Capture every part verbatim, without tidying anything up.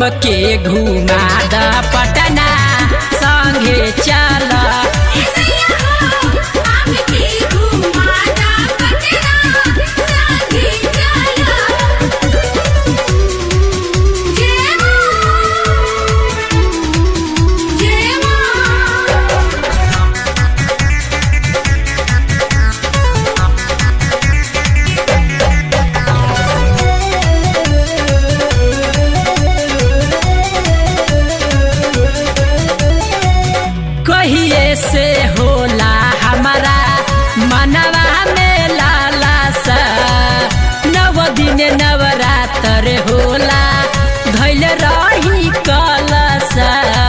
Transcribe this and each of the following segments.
हमके घुमा द पटना संगे चल कहिए से होला हमारा मनवा में लालसा नव दिन नवरात्र होला धैल रही कलसा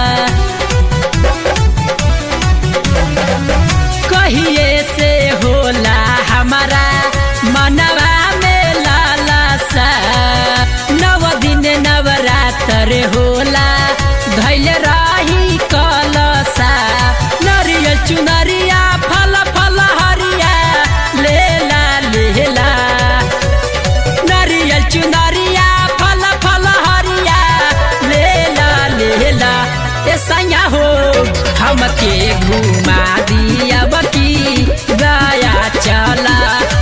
कहिए से होला हमारा मनवा में लालसा नव दिन नवरात्र होला धैल रही कलसा नरियल चुनरिया फल फल हरिया लेला लेला नरियल चुनरिया फल फल हरिया लेला लेला ऐसा हो हमके घुमा दिया बकी गया चला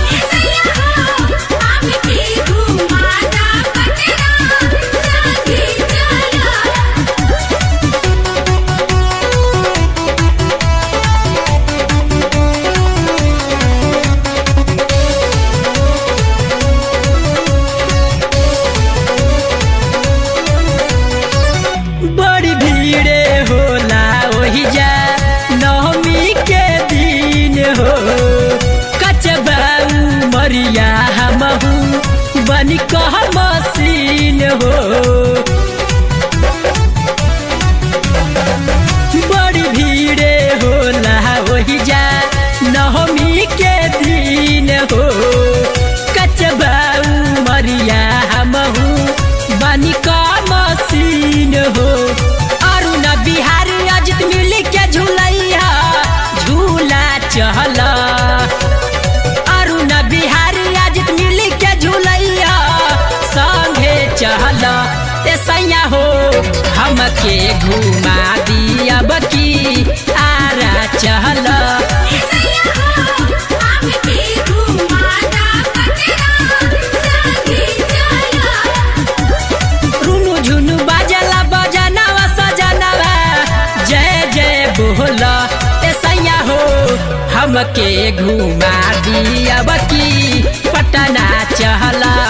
बड़ी भीड़े होला वही जा नवमी के दिन हो कचबाऊ मरिया हमहू बनी कह मसीन हो बड़ी भीड़े होला वही जा नवमी के दिन हो कचबाऊ मरिया हमहू बनी कह मसीन हो अरुण बिहारी अजित मिल के झूलैया झूला चहल अरुण बिहारी अजित मिल के झूलैया संगे चहल ऐसा हो हमके घुमा दिया बकी आरा चहल रुनु झुनु बाजला बजनवा सजनवा जय जय बोला ऐसा हो हमके घुमा दिया बकी पटना चहला।